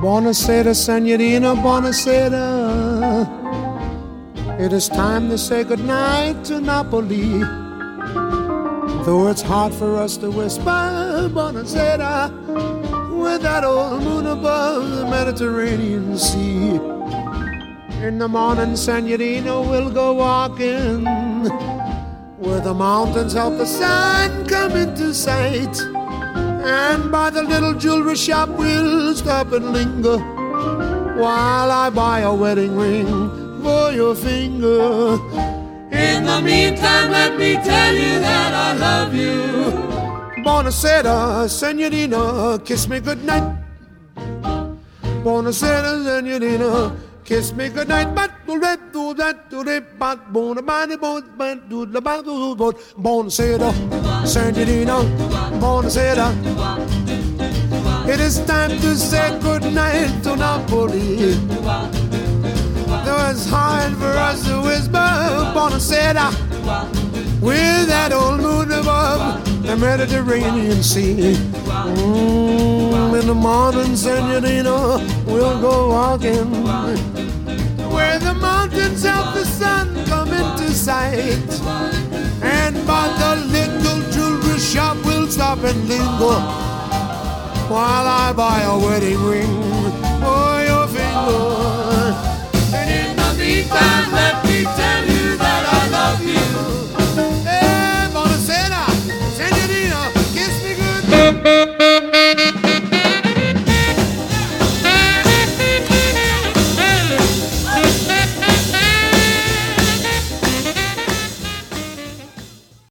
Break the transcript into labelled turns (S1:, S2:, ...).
S1: Buonasera, Signorina, buonasera. It is time to say goodnight to Napoli. Though it's hard for us to whisper buonasera with that old moon above the Mediterranean Sea. In the morning, Signorina, we'll go walking where the mountains help the sun come into sight. And by the little jewelry shop we'll stop and linger while I buy a wedding ring for your finger. In the meantime, let me tell you that I love you. Buonasera, Signorina, kiss me goodnight. Buonasera, Signorina, kiss me goodnight. Buonasera, Signorina, buonasera. It is time to say goodnight to Napoli. Though it's hard for us to whisper buonasera with that old moon above the Mediterranean Sea. In the morning, Signorina, we'll go walking where the mountains help the sun come into sight. And by the little jewelry shop we'll stop and linger while I buy a wedding ring for your finger. And in the meantime, let me tell you